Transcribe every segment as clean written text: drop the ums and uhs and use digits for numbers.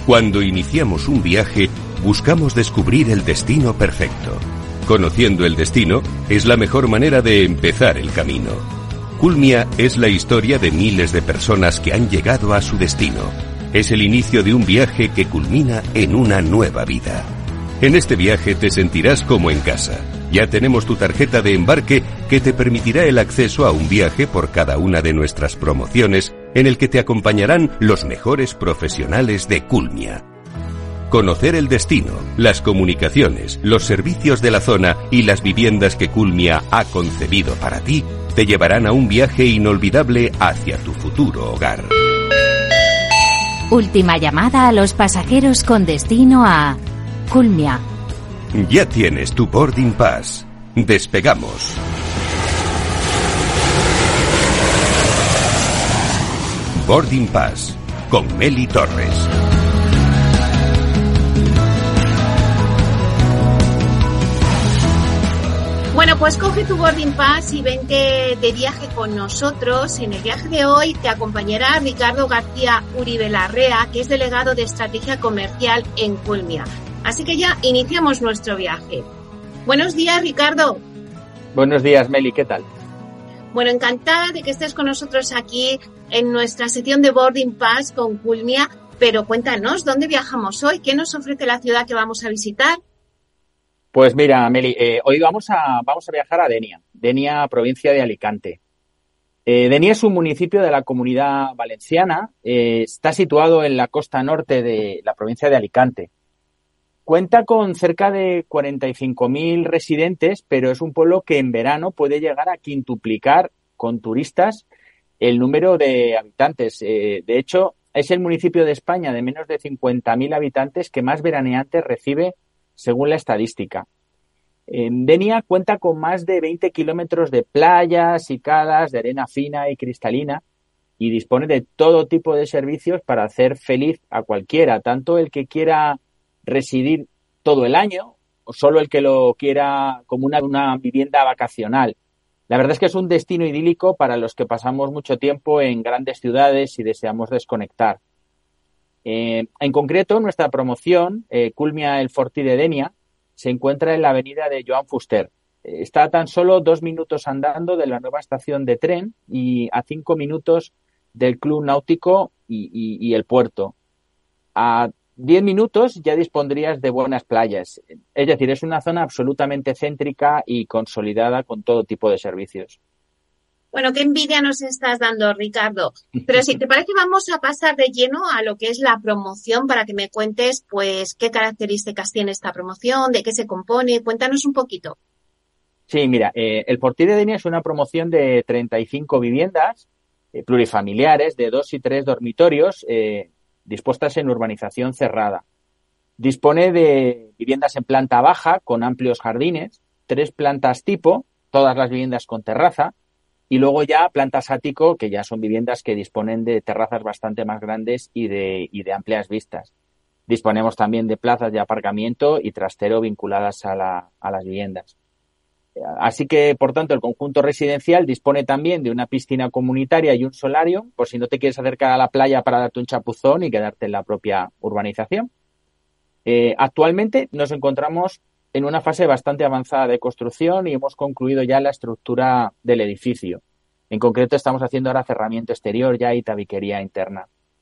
Cuando iniciamos un viaje, buscamos descubrir el destino perfecto. Conociendo el destino es la mejor manera de empezar el camino. Culmia es la historia de miles de personas que han llegado a su destino. Es el inicio de un viaje que culmina en una nueva vida. En este viaje te sentirás como en casa. Ya tenemos tu tarjeta de embarque que te permitirá el acceso a un viaje por cada una de nuestras promociones en el que te acompañarán los mejores profesionales de Culmia. Conocer el destino, las comunicaciones, los servicios de la zona y las viviendas que Culmia ha concebido para ti te llevarán a un viaje inolvidable hacia tu futuro hogar. Última llamada a los pasajeros con destino a Culmia. Ya tienes tu boarding pass. Despegamos. Boarding Pass con Meli Torres. Bueno, pues coge tu boarding pass y vente de viaje con nosotros. En el viaje de hoy te acompañará Ricardo García Uribe Larrea, que es delegado de Estrategia Comercial en Culmia. Así que ya iniciamos nuestro viaje. Buenos días, Ricardo. Buenos días, Meli, ¿qué tal? Bueno, encantada de que estés con nosotros aquí en nuestra sección de Boarding Pass con Culmia, pero cuéntanos, ¿dónde viajamos hoy? ¿Qué nos ofrece la ciudad que vamos a visitar? Pues mira, Meli, hoy vamos a viajar a Denia, provincia de Alicante. Denia es un municipio de la Comunidad Valenciana, está situado en la costa norte de la provincia de Alicante. Cuenta con cerca de 45.000 residentes, pero es un pueblo que en verano puede llegar a quintuplicar con turistas el número de habitantes. De hecho, es el municipio de España de menos de 50.000 habitantes que más veraneantes recibe según la estadística. Denia cuenta con más de 20 kilómetros de playas y calas de arena fina y cristalina y dispone de todo tipo de servicios para hacer feliz a cualquiera, tanto el que quiera residir todo el año o solo el que lo quiera como una vivienda vacacional. La verdad es que es un destino idílico para los que pasamos mucho tiempo en grandes ciudades y deseamos desconectar. En concreto, nuestra promoción, Culmia el Fortí de Denia, se encuentra en la avenida de Joan Fuster. Está a tan solo 2 minutos andando de la nueva estación de tren y a 5 minutos del Club Náutico y el puerto. A 10 minutos ya dispondrías de buenas playas. Es decir, es una zona absolutamente céntrica y consolidada con todo tipo de servicios. Bueno, qué envidia nos estás dando, Ricardo. Pero si te parece, vamos a pasar de lleno a lo que es la promoción para que me cuentes, pues, qué características tiene esta promoción, de qué se compone. Cuéntanos un poquito. Sí, mira, el Fortí de Denia es una promoción de 35 viviendas plurifamiliares de 2 y 3 dormitorios dispuestas en urbanización cerrada. Dispone de viviendas en planta baja con amplios jardines, 3 plantas tipo, todas las viviendas con terraza, y luego ya plantas ático, que ya son viviendas que disponen de terrazas bastante más grandes y de amplias vistas. Disponemos también de plazas de aparcamiento y trastero vinculadas a las viviendas. Así que, por tanto, el conjunto residencial dispone también de una piscina comunitaria y un solario, por si no te quieres acercar a la playa para darte un chapuzón y quedarte en la propia urbanización. Actualmente nos encontramos en una fase bastante avanzada de construcción y hemos concluido ya la estructura del edificio. En concreto, estamos haciendo ahora cerramiento exterior ya y tabiquería interna.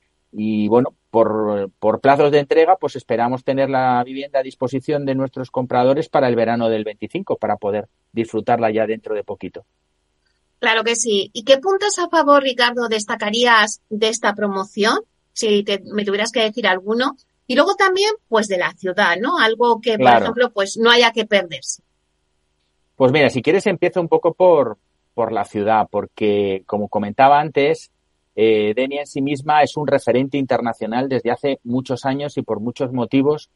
Y bueno, por plazos de entrega, pues esperamos tener la vivienda a disposición de nuestros compradores para el verano del 25, para poder disfrutarla ya dentro de poquito. Claro que sí. ¿Y qué puntos a favor, Ricardo, destacarías de esta promoción? Si me tuvieras que decir alguno. Y luego también, pues, de la ciudad, ¿no? Algo que, Claro. Por ejemplo, pues no haya que perderse. Pues mira, si quieres empiezo un poco por la ciudad, porque como comentaba antes, Denia en sí misma es un referente internacional desde hace muchos años y por muchos motivos,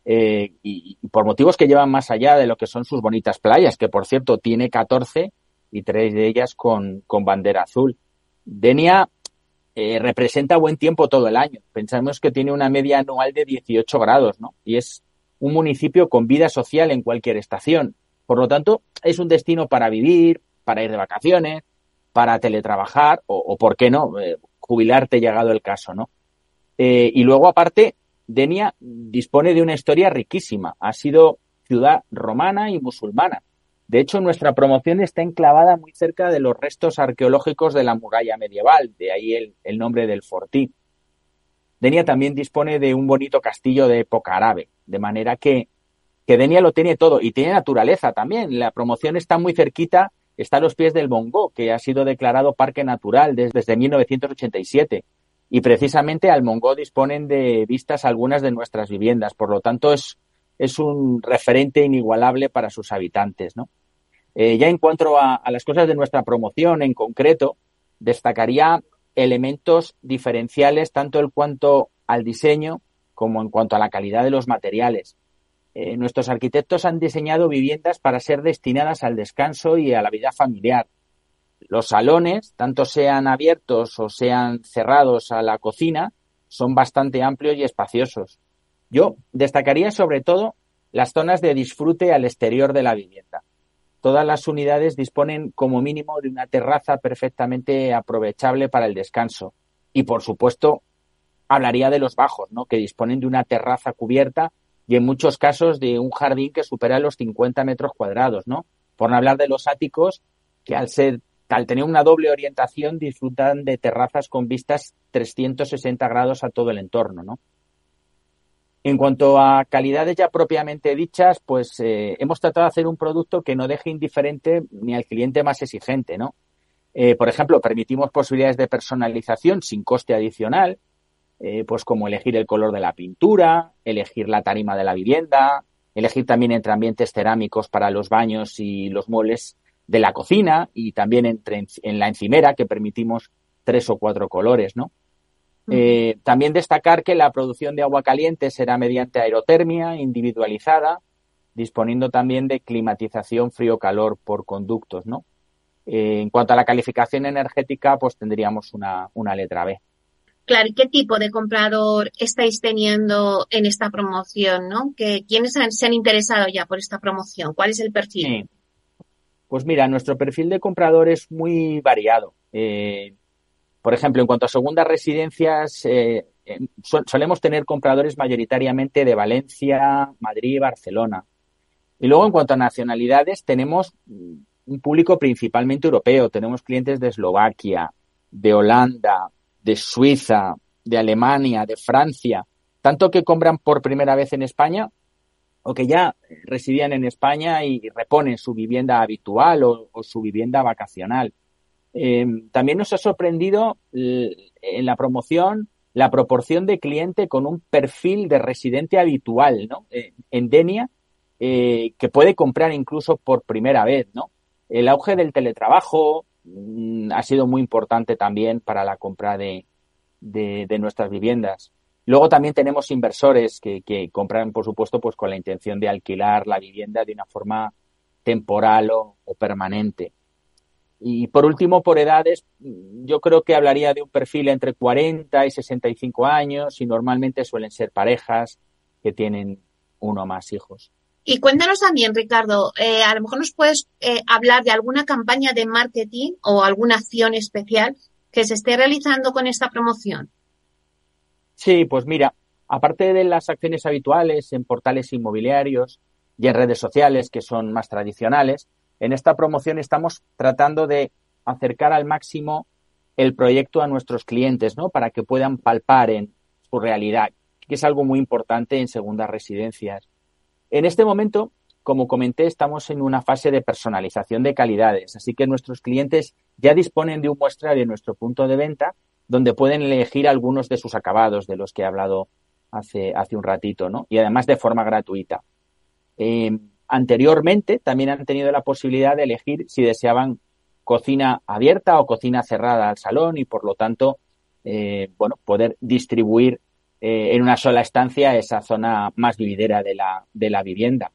y por motivos que llevan más allá de lo que son sus bonitas playas, que por cierto tiene 14 y 3 de ellas con bandera azul. Denia representa buen tiempo todo el año. Pensamos que tiene una media anual de 18 grados, ¿no? Y es un municipio con vida social en cualquier estación. Por lo tanto, es un destino para vivir, para ir de vacaciones, para teletrabajar o ¿por qué no? Jubilarte llegado el caso, ¿no? Y luego, aparte, Denia dispone de una historia riquísima. Ha sido ciudad romana y musulmana. De hecho, nuestra promoción está enclavada muy cerca de los restos arqueológicos de la muralla medieval, de ahí el nombre del fortí. Denia también dispone de un bonito castillo de época árabe, de manera que Denia lo tiene todo y tiene naturaleza también. La promoción está muy cerquita, está a los pies del Mongó, que ha sido declarado parque natural desde 1987. Y precisamente al Mongó disponen de vistas algunas de nuestras viviendas. Por lo tanto, es un referente inigualable para sus habitantes, ¿no? Ya en cuanto a las cosas de nuestra promoción en concreto, destacaría elementos diferenciales tanto en cuanto al diseño como en cuanto a la calidad de los materiales. Nuestros arquitectos han diseñado viviendas para ser destinadas al descanso y a la vida familiar. Los salones, tanto sean abiertos o sean cerrados a la cocina, son bastante amplios y espaciosos. Yo destacaría sobre todo las zonas de disfrute al exterior de la vivienda. Todas las unidades disponen como mínimo de una terraza perfectamente aprovechable para el descanso. Y por supuesto, hablaría de los bajos, ¿no? Que disponen de una terraza cubierta y en muchos casos de un jardín que supera los 50 metros cuadrados, ¿no? Por no hablar de los áticos, que al tener una doble orientación disfrutan de terrazas con vistas 360 grados a todo el entorno, ¿no? En cuanto a calidades ya propiamente dichas, pues hemos tratado de hacer un producto que no deje indiferente ni al cliente más exigente, ¿no? Por ejemplo, permitimos posibilidades de personalización sin coste adicional, pues como elegir el color de la pintura, elegir la tarima de la vivienda, elegir también entre ambientes cerámicos para los baños y los muebles de la cocina y también en la encimera, que permitimos 3 o 4 colores, ¿no? También destacar que la producción de agua caliente será mediante aerotermia individualizada, disponiendo también de climatización frío-calor por conductos, ¿no? En cuanto a la calificación energética, pues tendríamos una letra B. Claro, ¿y qué tipo de comprador estáis teniendo en esta promoción, ¿no? ¿Quiénes se han interesado ya por esta promoción? ¿Cuál es el perfil? Sí. Pues mira, nuestro perfil de comprador es muy variado. Por ejemplo, en cuanto a segundas residencias, solemos tener compradores mayoritariamente de Valencia, Madrid y Barcelona. Y luego, en cuanto a nacionalidades, tenemos un público principalmente europeo. Tenemos clientes de Eslovaquia, de Holanda, de Suiza, de Alemania, de Francia, tanto que compran por primera vez en España o que ya residían en España y reponen su vivienda habitual o su vivienda vacacional. También nos ha sorprendido en la promoción la proporción de cliente con un perfil de residente habitual, ¿no? En Denia, que puede comprar incluso por primera vez, ¿no? El auge del teletrabajo ha sido muy importante también para la compra de nuestras viviendas. Luego también tenemos inversores que compran, por supuesto, pues con la intención de alquilar la vivienda de una forma temporal o permanente. Y por último, por edades, yo creo que hablaría de un perfil entre 40 y 65 años y normalmente suelen ser parejas que tienen uno o más hijos. Y cuéntanos también, Ricardo, a lo mejor nos puedes hablar de alguna campaña de marketing o alguna acción especial que se esté realizando con esta promoción. Sí, pues mira, aparte de las acciones habituales en portales inmobiliarios y en redes sociales que son más tradicionales, en esta promoción estamos tratando de acercar al máximo el proyecto a nuestros clientes, ¿no? Para que puedan palpar en su realidad, que es algo muy importante en segundas residencias. En este momento, como comenté, estamos en una fase de personalización de calidades, así que nuestros clientes ya disponen de un muestrario en nuestro punto de venta donde pueden elegir algunos de sus acabados, de los que he hablado hace un ratito, ¿no? Y además de forma gratuita. Anteriormente también han tenido la posibilidad de elegir si deseaban cocina abierta o cocina cerrada al salón y por lo tanto poder distribuir en una sola estancia esa zona más vividera de la vivienda.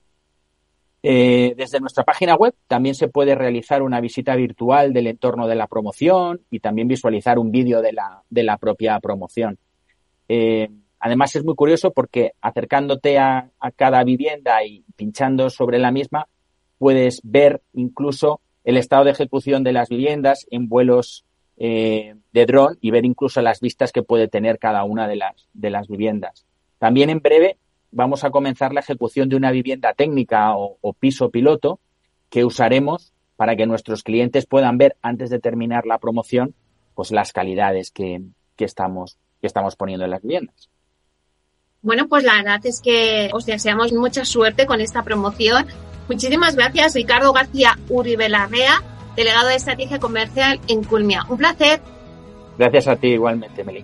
Desde nuestra página web también se puede realizar una visita virtual del entorno de la promoción y también visualizar un vídeo de la propia promoción. Además es muy curioso porque acercándote a cada vivienda y pinchando sobre la misma puedes ver incluso el estado de ejecución de las viviendas en vuelos de dron y ver incluso las vistas que puede tener cada una de las viviendas. También en breve vamos a comenzar la ejecución de una vivienda técnica o piso piloto que usaremos para que nuestros clientes puedan ver antes de terminar la promoción pues las calidades que estamos poniendo en las viviendas. Bueno, pues la verdad es que os deseamos mucha suerte con esta promoción. Muchísimas gracias, Ricardo García Uribe Larrea, delegado de Estrategia Comercial en Culmia. Un placer. Gracias a ti igualmente, Meli.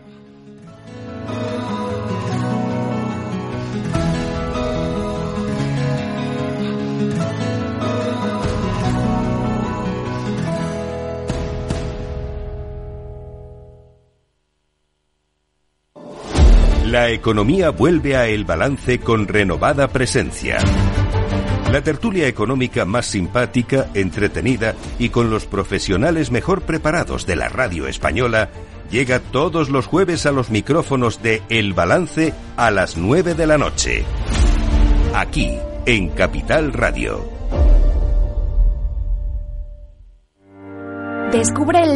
La economía vuelve a El Balance con renovada presencia. La tertulia económica más simpática, entretenida y con los profesionales mejor preparados de la radio española llega todos los jueves a los micrófonos de El Balance a las 9 de la noche. Aquí, en Capital Radio. Descubre el